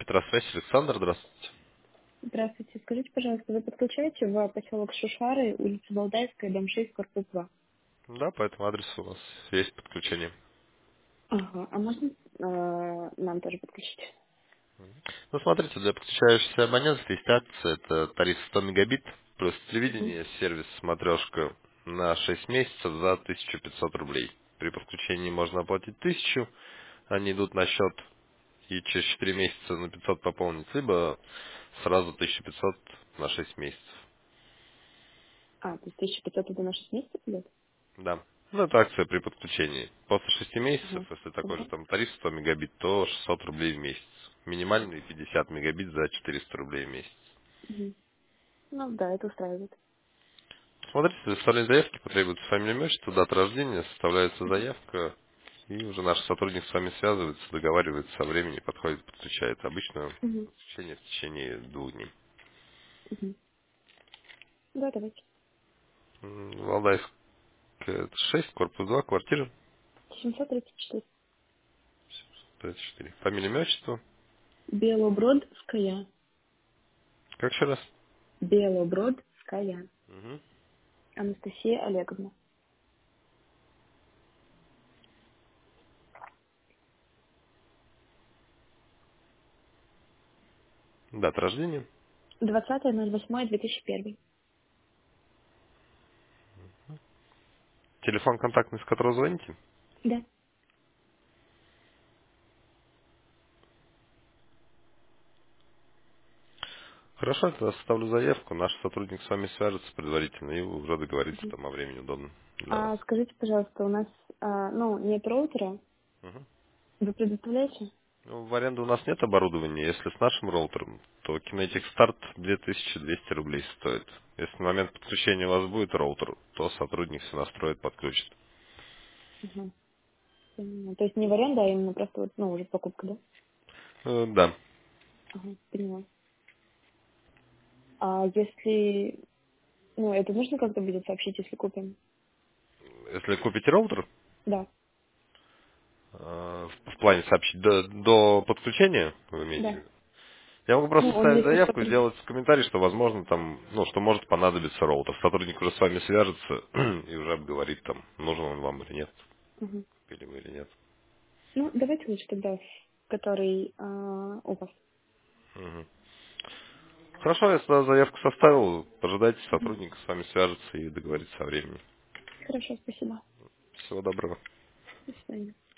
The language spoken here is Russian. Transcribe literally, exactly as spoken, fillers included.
Метросвязь, Александр, здравствуйте. Здравствуйте. Скажите, пожалуйста, вы подключаете в поселок Шушары, улица Валдайская, дом шесть, корпус два? Да, по этому адресу у вас есть подключение. Ага. А можно э, нам тоже подключить? Ну, смотрите, для подключающихся абонентов есть акция, это тариф сто мегабит, плюс Угу. телевидение, сервис смотрешка на шесть месяцев за тысячу пятьсот рублей. При подключении можно оплатить тысячу, они идут на счет и через четыре месяца на пятьсот пополнить, либо сразу тысяча пятьсот на шесть месяцев. А, то есть тысяча пятьсот это на шесть месяцев идет? Да. Ну, это акция при подключении. После шести месяцев, Ага. если такой же Ага. там тариф сто мегабит, то шестьсот рублей в месяц. Минимальный пятьдесят мегабит за четыреста рублей в месяц. Угу. Ну да, это устраивает. Смотрите, для составления заявки потребуется фамилия, имя, отчество, дата рождения, составляется Угу. заявка, и уже наш сотрудник с вами связывается, договаривается со времени, подходит, подключает. Обычно Угу. подключение в течение двух дней. Угу. Да, давайте. М, Валдайская шесть, корпус два, квартира семьсот тридцать четыре. тридцать четыре. Фамилия, имя, отчество. Белобродская. Как еще раз? Белобродская. Мгм. Анастасия Олеговна. Дата рождения. двадцатое ноль восьмое две тысячи первый. Телефон контактный, с которого звоните. Да. Хорошо, я тогда составлю заявку. Наш сотрудник с вами свяжется предварительно и уже договорится Угу. там о времени удобном для вас. А скажите, пожалуйста, у нас, а, ну, нет роутера. Мгм. Вы предоставляете? Ну, в аренду у нас нет оборудования. Если с нашим роутером, то Kinetic Start две тысячи двести рублей стоит. Если на момент подключения у вас будет роутер, то сотрудник все настроит, подключит. Угу. Понимаю. То есть не в аренду, а именно просто вот, ну, уже покупка, да? Э, Да. Ага, поняла. А если, ну, это нужно как-то будет сообщить, если купим? Если купите роутер, Да, э, в в плане сообщить до, до подключения, вы имеете в да. виду? Я могу Ну, просто он ставить если что... заявку и сделать комментарий, что возможно там, ну, что может понадобиться роутер. Сотрудник уже с вами свяжется и уже обговорит там, нужен он вам или нет, Мгм. или вы или нет. Ну, давайте лучше тогда, который а, у вас. Мгм. Хорошо, я сюда заявку составил, ожидайте, Мгм. сотрудник с вами свяжется и договорится о времени. Хорошо, спасибо. Всего доброго. До свидания.